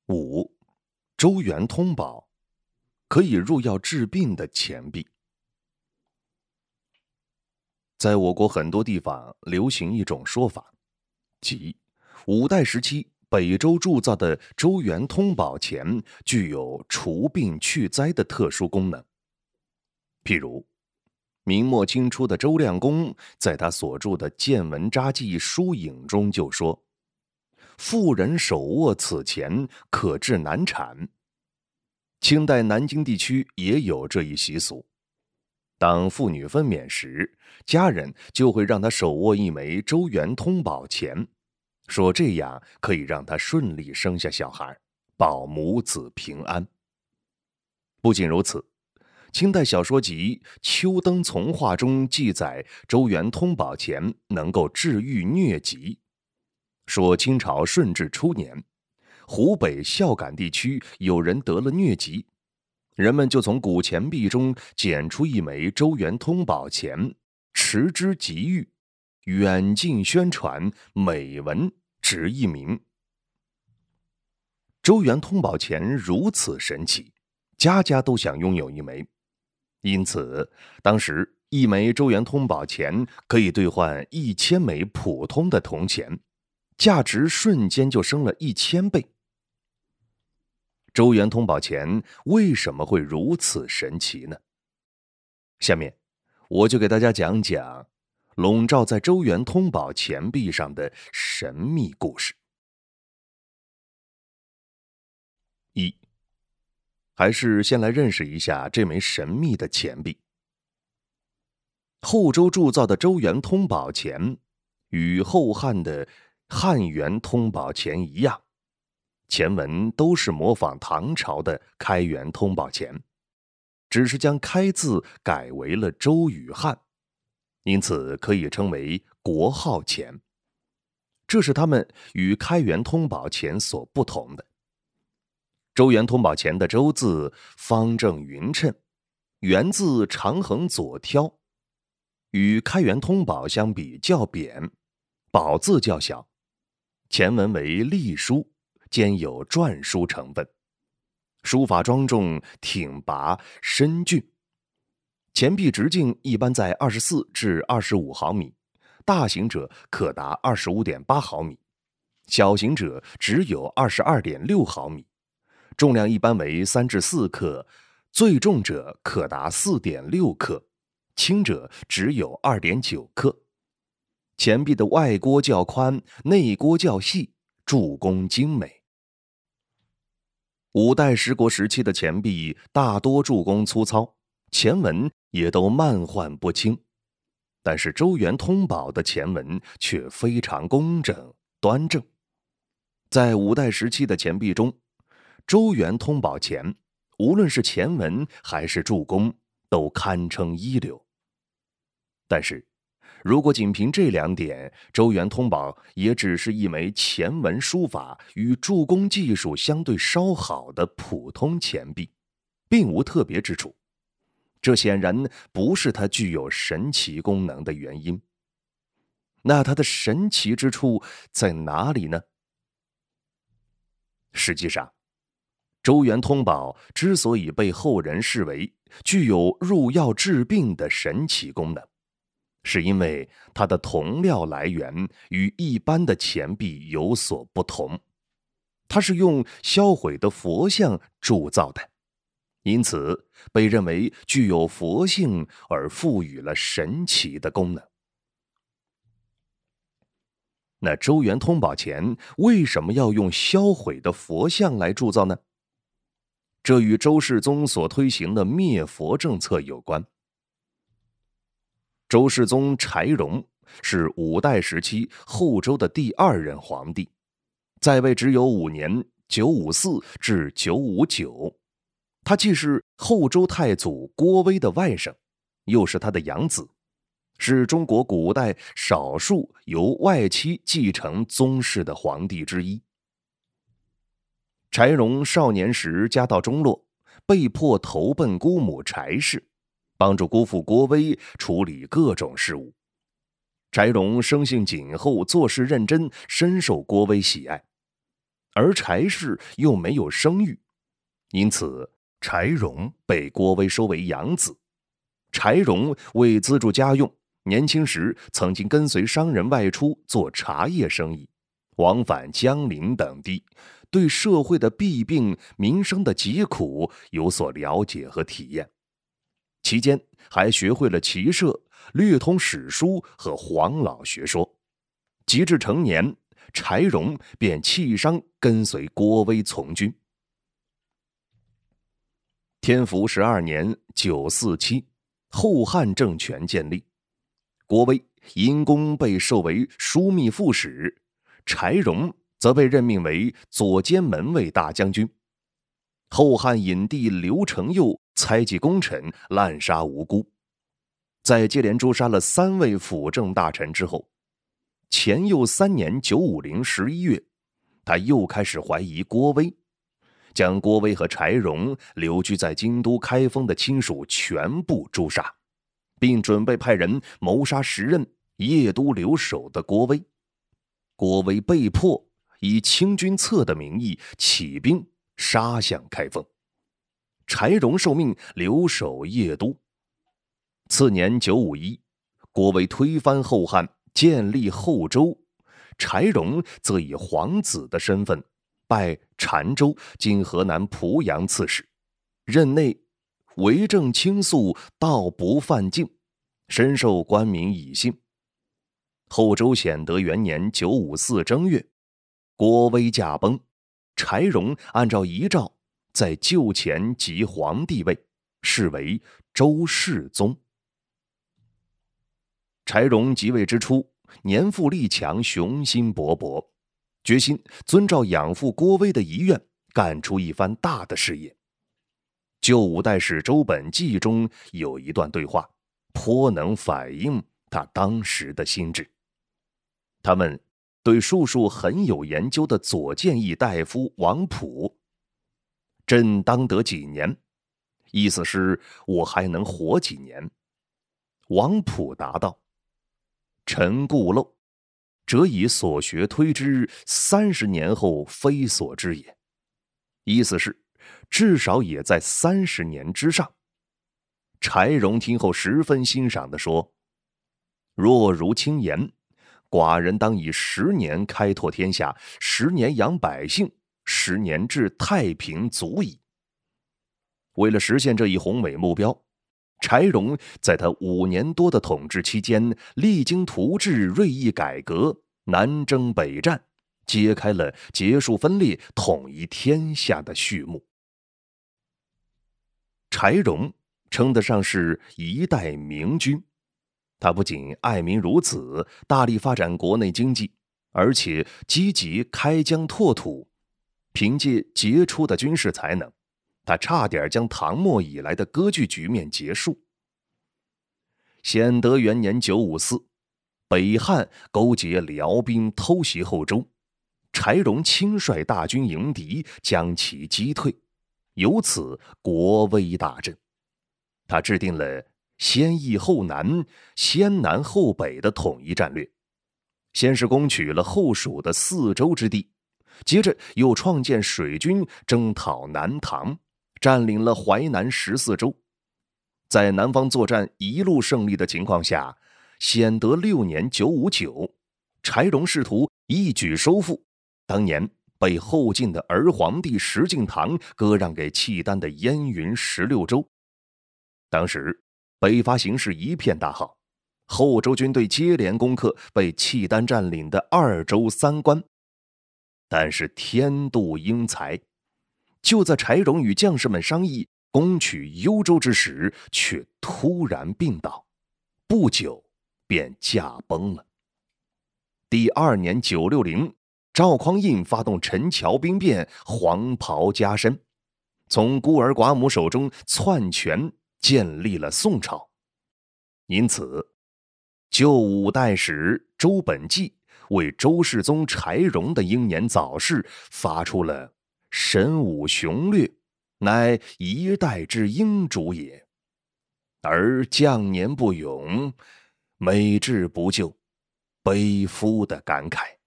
5. 周元通宝，可以入药治病的钱币。在我国很多地方流行一种说法，即五代时期北周铸造的周元通宝钱具有除病去灾的特殊功能。譬如明末清初的周亮公在他所著的《见闻札记疏影》中就说，妇人手握此钱可治难产。清代南京地区也有这一习俗，当妇女分娩时，家人就会让她手握一枚周元通宝钱，说这样可以让她顺利生下小孩，保母子平安。不仅如此，清代小说集《秋灯丛话》中记载周元通宝钱能够治愈疟疾，说清朝顺治初年，湖北孝感地区有人得了疟疾，人们就从古钱币中捡出一枚周元通宝钱，持之即愈，远近宣传，美文值一名。周元通宝钱如此神奇，家家都想拥有一枚，因此当时一枚周元通宝钱可以兑换1000枚普通的铜钱，价值瞬间就升了1000倍。周元通宝钱为什么会如此神奇呢？下面我就给大家讲讲笼罩在周元通宝钱币上的神秘故事。1. 还是先来认识一下这枚神秘的钱币。后周铸造的周元通宝钱与后汉的汉元通宝钱一样，钱文都是模仿唐朝的开元通宝钱，只是将开字改为了周与汉，因此可以称为国号钱。这是他们与开元通宝钱所不同的。周元通宝钱的周字方正匀称，元字长横左挑，与开元通宝相比较扁，宝字较小，钱文为隶书，兼有篆书成分，书法庄重挺拔深俊。钱币直径一般在24至25毫米，大型者可达25.8毫米，小型者只有22.6毫米，重量一般为3至4克，最重者可达4.6克，轻者只有2.9克。钱币的外郭较宽，内郭较细，铸工精美。五代十国时期的钱币大多铸工粗糙，钱文也都漫漶不清，但是周元通宝的钱文却非常工整端正。在五代时期的钱币中，周元通宝钱无论是钱文还是铸工都堪称一流。但是如果仅凭这2点，周元通宝也只是一枚钱文书法与铸工技术相对稍好的普通钱币，并无特别之处。这显然不是它具有神奇功能的原因。那它的神奇之处在哪里呢？实际上，周元通宝之所以被后人视为具有入药治病的神奇功能，是因为它的铜料来源与一般的钱币有所不同，它是用销毁的佛像铸造的，因此被认为具有佛性而赋予了神奇的功能。那周元通宝钱为什么要用销毁的佛像来铸造呢？这与周世宗所推行的灭佛政策有关。周世宗柴荣是五代时期后周的第2任皇帝，在位只有5年，954至959。他既是后周太祖郭威的外甥，又是他的养子，是中国古代少数由外戚继承宗室的皇帝之一。柴荣少年时家道中落，被迫投奔姑母柴氏，帮助姑父郭威处理各种事务。柴荣生性谨厚，做事认真，深受郭威喜爱。 而柴氏又没有生育，因此柴荣被郭威收为养子。柴荣为资助家用，年轻时曾经跟随商人外出做茶叶生意，往返江陵等地，对社会的弊病、民生的疾苦有所了解和体验。期间还学会了骑射，略通史书和黄老学说。及至成年，柴荣便弃商跟随郭威从军。天福12年947，后汉政权建立，郭威因功被授为枢密副使，柴荣则被任命为左监门卫大将军。后汉隐帝刘承佑猜忌功臣，滥杀无辜。在接连诛杀了3位辅政大臣之后，乾佑3年950 11月，他又开始怀疑郭威，将郭威和柴荣留居在京都开封的亲属全部诛杀，并准备派人谋杀时任邺都留守的郭威。郭威被迫以清君侧的名义起兵杀向开封，柴荣受命留守邺都。次年951，郭威推翻后汉，建立后周，柴荣则以皇子的身份拜澶州（今河南濮阳）刺史，任内为政清肃，道不犯禁，深受官民以信。后周显德元年954正月，郭威驾崩，柴荣按照遗诏在柩前即皇帝位，是为周世宗。柴荣即位之初，年富力强，雄心勃勃，决心遵照养父郭威的遗愿，干出一番大的事业。旧五代史周本纪中有一段对话，颇能反映他当时的心智。他问对术数很有研究的左谏议大夫王溥：“朕当得几年？”意思是我还能活几年。王溥答道：“臣固陋，则以所学推之，30年后非所知也。”意思是至少也在30年之上。柴荣听后十分欣赏地说：“若如卿言，寡人当以10年开拓天下，10年养百姓，10年治太平足矣。”为了实现这一宏伟目标，柴荣在他5年多的统治期间，励精图治，锐意改革，南征北战，揭开了结束分裂、统一天下的序幕。柴荣称得上是一代明君，他不仅爱民如子，大力发展国内经济，而且积极开疆拓土。凭借杰出的军事才能，他差点将唐末以来的割据局面结束。显德元年954，北汉勾结辽兵偷袭后周，柴荣亲率大军迎敌，将其击退，由此国威大振。他制定了先易后难、先南后北的统一战略，先是攻取了后蜀的4州之地，接着又创建水军征讨南唐，占领了淮南14州。在南方作战一路胜利的情况下，显德6年959，柴荣试图一举收复当年被后晋的儿皇帝石敬瑭割让给契丹的燕云16州。当时北伐形势一片大好，后周军队接连攻克被契丹占领的2州3关。但是天妒英才，就在柴荣与将士们商议攻取幽州之时，却突然病倒，不久便驾崩了。第2年960，赵匡胤发动陈桥兵变，黄袍加身，从孤儿寡母手中篡权，建立了宋朝。因此旧五代史周本纪为周世宗柴荣的英年早逝发出了神武雄略，乃一代之英主也，而将年不永，美志不就，悲夫的感慨。